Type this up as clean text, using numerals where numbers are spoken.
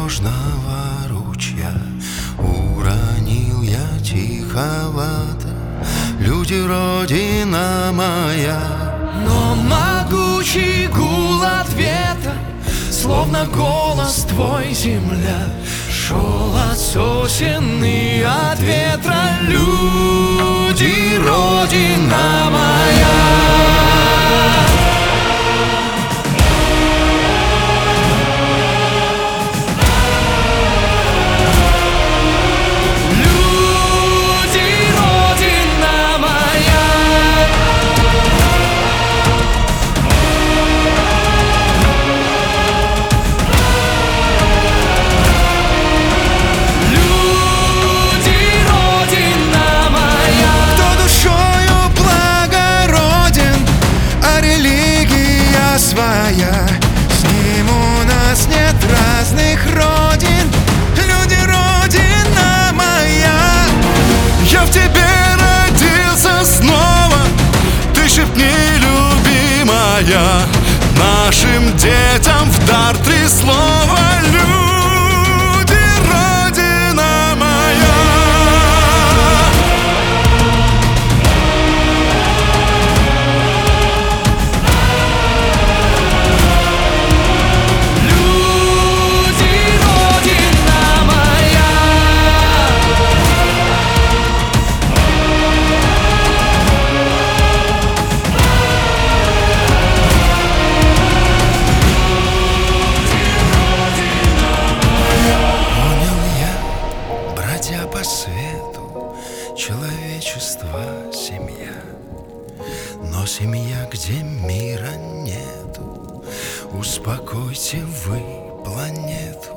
нежного ручья уронил я тиховато: люди, родина моя. Но могучий гул ответа, словно голос твой, земля, шел от сосен и от ветра. Люди, родина моя. Своя. С ним у нас нет разных родин. Люди, родина моя. Я в тебе родился снова. Ты шепни, любимая, нашим детям в дар 3 слова: люди, родина моя. По свету человечество — семья. Но семья, где мира нету, успокойте вы планету.